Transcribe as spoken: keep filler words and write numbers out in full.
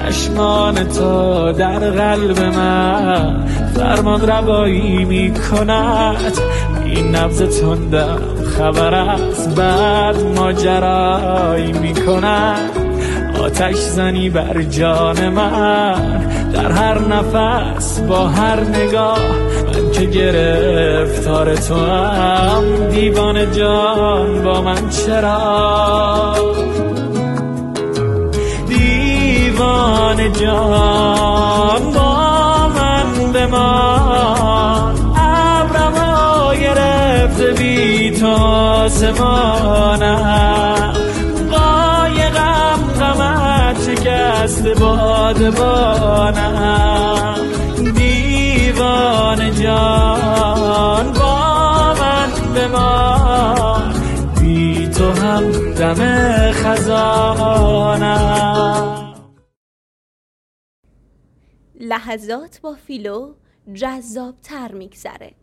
چشمان تو در قلب من فرمان روایی می کند. این نبض تندم خبر از بعد ماجرایی می کند. آتش زنی بر جان من در هر نفس با هر نگاه. من که گرفتار تو هم دیوانه جان با من چرا؟ دیوانه جان با من بمان. ابرها گرفته بی تو آسمانم. قایقم غمت شکست بادبانم. دیوانه جان با من بمان. بی تو هم دم خزانم. لحظات با فیلو جذاب تر میگذره.